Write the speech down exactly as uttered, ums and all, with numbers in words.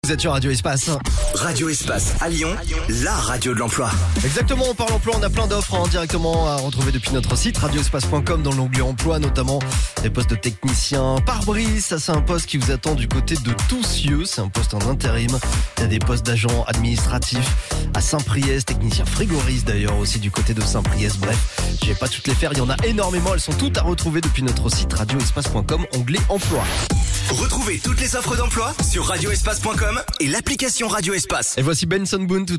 Vous êtes sur Radio Espace. Radio Espace à Lyon, la radio de l'emploi. Exactement, on parle emploi, on a plein d'offres hein, directement à retrouver depuis notre site radio espace point com dans l'onglet emploi, notamment des postes de technicien pare-brise. Ça, c'est un poste qui vous attend du côté de Toussieux. C'est un poste en intérim. Il y a des postes d'agents administratifs à Saint-Priest, technicien frigoriste d'ailleurs aussi du côté de Saint-Priest. Bref, je vais pas toutes les faire, il y en a énormément. Elles sont toutes à retrouver depuis notre site radio espace point com, onglet emploi. Retrouvez toutes les offres d'emploi sur radio espace point com et l'application Radio Espace. Et voici Benson Boone tout